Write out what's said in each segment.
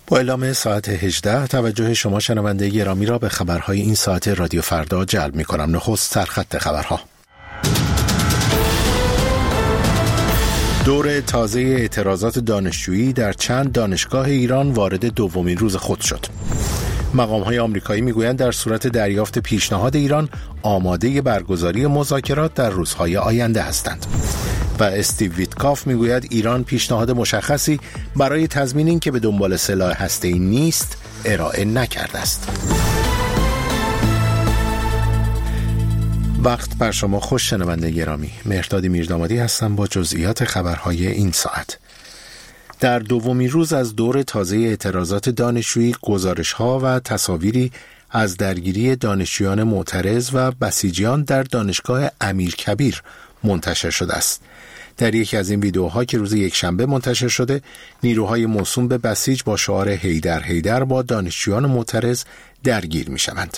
با اعلام ساعت 18 توجه شما شنونده گرامی را به خبرهای این ساعت رادیو فردا جلب می کنم. نخست سرخط خبرها. دور تازه اعتراضات دانشجویی در چند دانشگاه ایران وارد دومین روز خود شد. مقام‌های آمریکایی میگویند در صورت دریافت پیشنهاد ایران آماده برگزاری مذاکرات در روزهای آینده هستند. و استیو ویتکاف میگوید ایران پیشنهاد مشخصی برای تضمین این که به دنبال سلاح هسته‌ای نیست ارائه نکرده است. وقت بر شما خوش شنونده گرامی. مهرداد میردامادی هستم با جزئیات خبرهای این ساعت. در دومین روز از دور تازه اعتراضات دانشجویی گزارش‌ها و تصاویری از درگیری دانشجویان معترض و بسیجیان در دانشگاه امیرکبیر منتشر شده است. در یکی از این ویدیوها که روز یکشنبه منتشر شده، نیروهای موسوم به بسیج با شعار حیدر حیدر با دانشجویان معترض درگیر می‌شوند.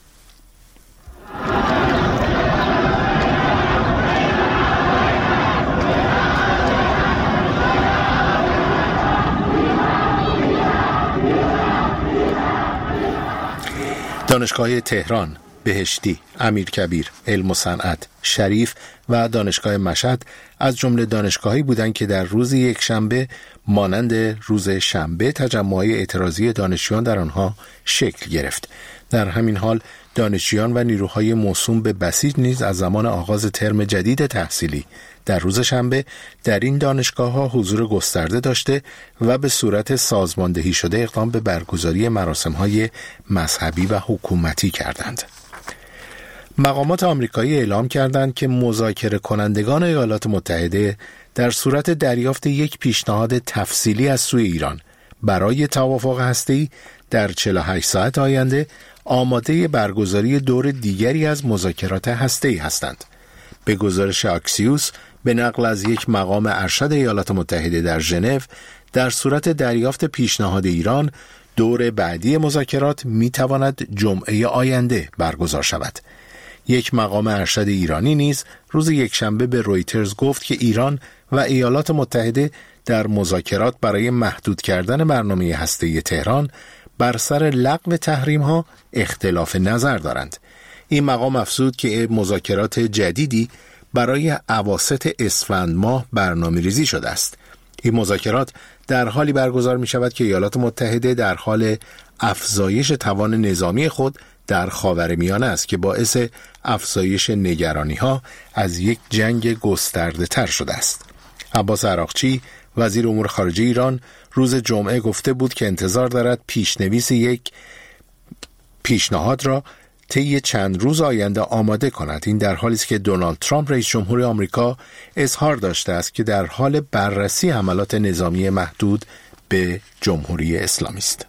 دانشگاه تهران، بهشتی، امیرکبیر، علم و صنعت، شریف و دانشگاه مشهد از جمله دانشگاهایی بودند که در روز یکشنبه مانند روز شنبه تجمع‌های اعتراضی دانشجویان در آنها شکل گرفت. در همین حال دانشجویان و نیروهای موسوم به بسیج نیز از زمان آغاز ترم جدید تحصیلی در روز شنبه در این دانشگاه‌ها حضور گسترده داشته و به صورت سازماندهی شده اقدام به برگزاری مراسم‌های مذهبی و حکومتی کردند. مقامات آمریکایی اعلام کردند که مذاکره کنندگان ایالات متحده در صورت دریافت یک پیشنهاد تفصیلی از سوی ایران برای توافق هسته‌ای در 48 ساعت آینده آماده برگزاری دور دیگری از مذاکرات هسته‌ای هستند. به گزارش اکسیوس به نقل از یک مقام ارشد ایالات متحده در ژنو، در صورت دریافت پیشنهاد ایران دور بعدی مذاکرات میتواند جمعه آینده برگزار شود. یک مقام ارشد ایرانی نیز روز یکشنبه به رویترز گفت که ایران و ایالات متحده در مذاکرات برای محدود کردن برنامه هسته‌ای تهران بر سر لغو تحریم‌ها اختلاف نظر دارند. این مقام افزود که مذاکرات جدیدی برای اواسط اسفند ماه برنامه‌ریزی شده است. این مذاکرات در حالی برگزار می شود که ایالات متحده در حال افزایش توان نظامی خود در خاورمیانه است که باعث افزایش نگرانی‌ها از یک جنگ گسترده تر شده است. عباس عراقچی وزیر امور خارجه ایران روز جمعه گفته بود که انتظار دارد پیشنویس یک پیشنهاد را طی چند روز آینده آماده کند. این در حالی است که دونالد ترامپ رئیس جمهور آمریکا اظهار داشته است که در حال بررسی حملات نظامی محدود به جمهوری اسلامی است.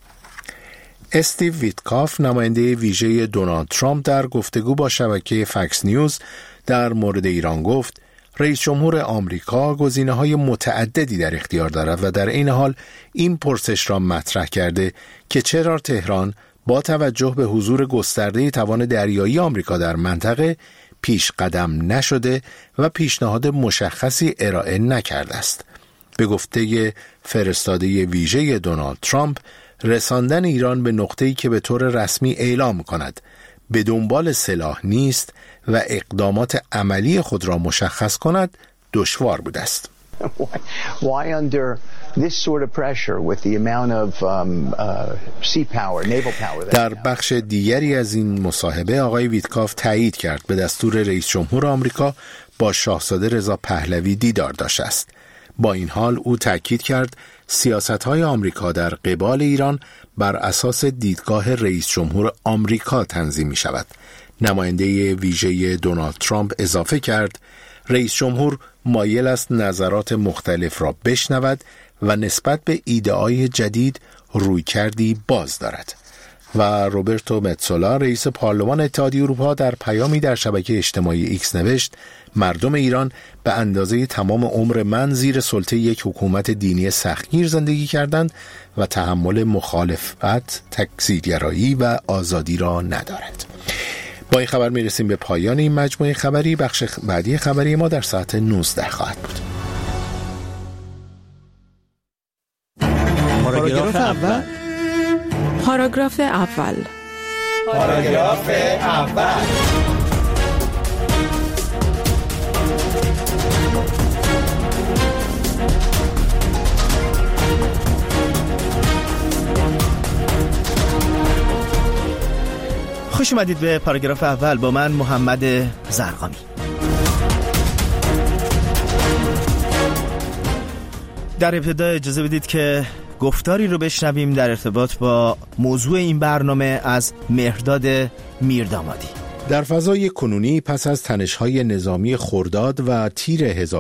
استیو ویتکاف نماینده ویژه دونالد ترامپ در گفتگو با شبکه فکس نیوز در مورد ایران گفت رئیس جمهور آمریکا گزینه‌های متعددی در اختیار دارد و در این حال این پرسش را مطرح کرده که چرا تهران با توجه به حضور گسترده توان دریایی آمریکا در منطقه پیش قدم نشده و پیشنهاد مشخصی ارائه نکرده است. به گفته فرستاده ویژه دونالد ترامپ، رساندن ایران به نقطه‌ای که به طور رسمی اعلام کند به دنبال سلاح نیست و اقدامات عملی خود را مشخص کند دشوار بوده است. Why under this sort of pressure with the amount of sea power, naval power? در بخش دیگری از این مصاحبه آقای ویتکاف تایید کرد به دستور رئیس جمهور آمریکا با شاهزاده رضا پهلوی دیدار داشته است. با این حال او تاکید کرد سیاست‌های آمریکا در قبال ایران بر اساس دیدگاه رئیس جمهور آمریکا تنظیم می‌شود. نماینده ویژه دونالد ترامپ اضافه کرد رئیس جمهور مایل است نظرات مختلف را بشنود و نسبت به ایده‌های جدید رویکردی باز دارد. و روبرتو متسولا رئیس پارلمان اتحادیه اروپا در پیامی در شبکه اجتماعی ایکس نوشت مردم ایران به اندازه تمام عمر من زیر سلطه یک حکومت دینی سختگیر زندگی کردند و تحمل مخالفت، تکثیرگرایی و آزادی را ندارند. با این خبر میرسیم به پایان این مجموعه خبری. بخش بعدی خبری ما در ساعت 19 خواهد بود. پاراگراف اول. پاراگراف اول. پاراگراف اول. خوش اومدید به پاراگراف اول با من محمد زرقامی. در ابتدا اجازه بدید که گفتاری رو بشنویم در ارتباط با موضوع این برنامه از مهرداد میردامادی. در فضای کنونی پس از تنش‌های نظامی خرداد و تیر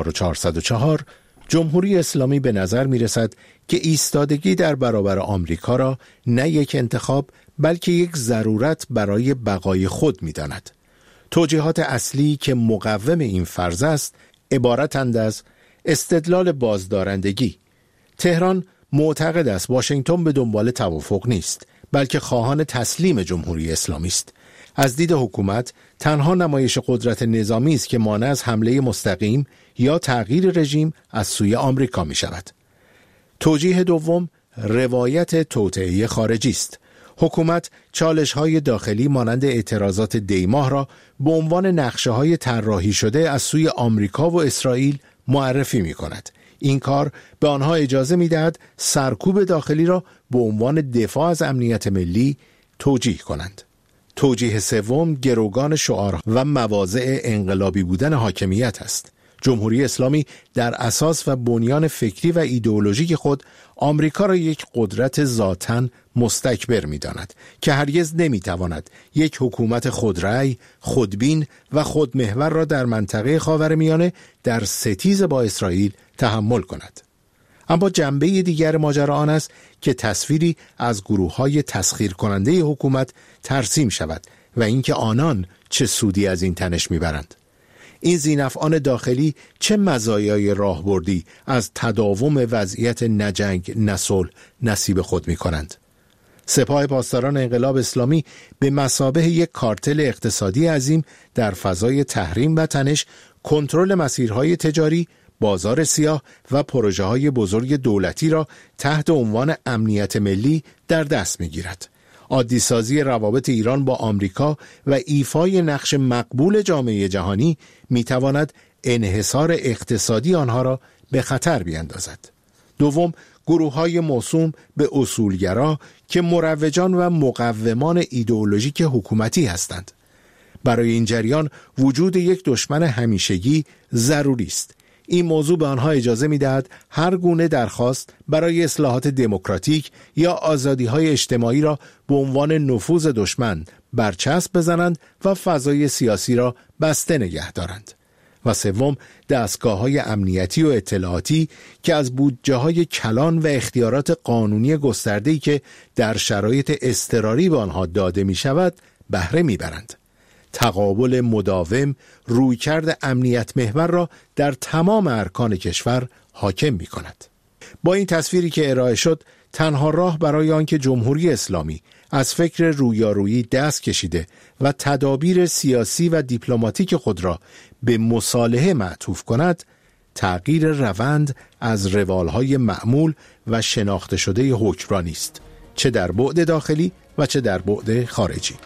1404 جمهوری اسلامی به نظر می‌رسد که ایستادگی در برابر آمریکا را نه یک انتخاب بلکه یک ضرورت برای بقای خود می‌داند. توجیهات اصلی که مقوم این فرض است عبارتند از استدلال بازدارندگی. تهران معتقد است واشنگتن به دنبال توافق نیست بلکه خواهان تسلیم جمهوری اسلامی است. از دید حکومت تنها نمایش قدرت نظامی است که مانع از حمله مستقیم یا تغییر رژیم از سوی آمریکا می شود. توجیه دوم روایت توطئه خارجی است. حکومت چالش‌های داخلی مانند اعتراضات دیماه را به عنوان نقشه‌های طراحی شده از سوی آمریکا و اسرائیل معرفی می‌کند. این کار به آنها اجازه می‌دهد سرکوب داخلی را به عنوان دفاع از امنیت ملی توجیه کنند. توجیه سوم گروگان شعار و مواضع انقلابی بودن حاکمیت است. جمهوری اسلامی در اساس و بنیان فکری و ایدئولوژیک خود آمریکا را یک قدرت ذاتاً مستکبر می‌داند که هرگز نمی‌تواند یک حکومت خودرأی، خودبین و خودمحور را در منطقه خاورمیانه در ستیز با اسرائیل تحمل کند. اما جنبه دیگر ماجرا آن است که تصویری از گروه‌های تسخیر کننده حکومت ترسیم شود و اینکه آنان چه سودی از این تنش می‌برند. این ذی‌نفعان داخلی چه مزایای راهبردی از تداوم وضعیت نجنگ نصلح نصیب خود می کنند؟ سپاه پاسداران انقلاب اسلامی به مثابه یک کارتل اقتصادی عظیم در فضای تحریم و تنش کنترل مسیرهای تجاری، بازار سیاه و پروژه‌های بزرگ دولتی را تحت عنوان امنیت ملی در دست می گیرد. عادی سازی روابط ایران با آمریکا و ایفای نقش مقبول جامعه جهانی میتواند انحصار اقتصادی آنها را به خطر بیندازد. دوم، گروه‌های موسوم به اصولگرا که مروجان و مقومان ایدئولوژیک حکومتی هستند. برای این جریان وجود یک دشمن همیشگی ضروری است. این موضوع به آنها اجازه می‌دهد هر گونه درخواست برای اصلاحات دموکراتیک یا آزادی‌های اجتماعی را به عنوان نفوذ دشمن برچسب بزنند و فضای سیاسی را بسته نگه دارند. و سوم، دستگاه‌های امنیتی و اطلاعاتی که از بودجه‌های کلان و اختیارات قانونی گسترده‌ای که در شرایط اضطراری به آنها داده می‌شود بهره می‌برند. تقابل مداوم رویکرد امنیت محور را در تمام ارکان کشور حاکم می کند. با این تصویری که ارائه شد تنها راه برای آنکه جمهوری اسلامی از فکر رویارویی دست کشیده و تدابیر سیاسی و دیپلماتیک خود را به مصالحه معطوف کند تغییر روند از روالهای معمول و شناخته شده حکمرانی است، چه در بعد داخلی و چه در بعد خارجی.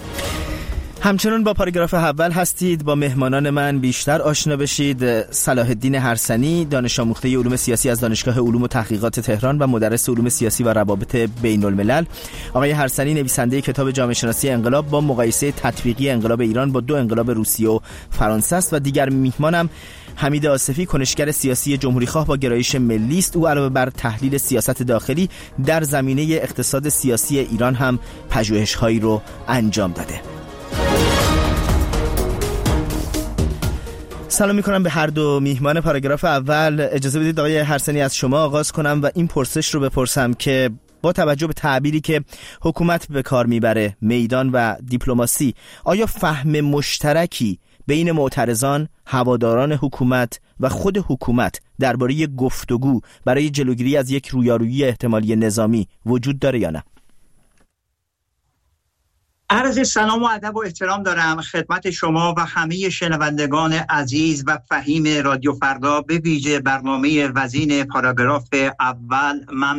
همچنان با پاراگراف اول هستید. با مهمانان من بیشتر آشنا بشید. صلاح الدین هرسنی، دانش آموخته علوم سیاسی از دانشگاه علوم و تحقیقات تهران و مدرس علوم سیاسی و روابط بین الملل. آقای هرسنی نویسنده کتاب جامعه شناسی انقلاب با مقایسه تطبیقی انقلاب ایران با دو انقلاب روسیه و فرانسه است و دیگر میهمانم حمید آصفی، کنشگر سیاسی جمهوری خواه با گرایش ملی است. او علاوه بر تحلیل سیاست داخلی در زمینه اقتصاد سیاسی ایران هم پژوهش‌هایی رو انجام داده. سلام میکنم به هر دو میهمان پاراگراف اول. اجازه بدید آقای هرسنی از شما آغاز کنم و این پرسش رو بپرسم که با توجه به تعبیری که حکومت به کار میبره، میدان و دیپلماسی، آیا فهم مشترکی بین معترضان، هواداران حکومت و خود حکومت درباره گفتگو برای جلوگیری از یک رویارویی احتمالی نظامی وجود داره یا نه؟ عرض سلام و ادب و احترام دارم خدمت شما و همه شنوندگان عزیز و فهیم رادیو فردا، به ویژه برنامه وزین پاراگراف اول.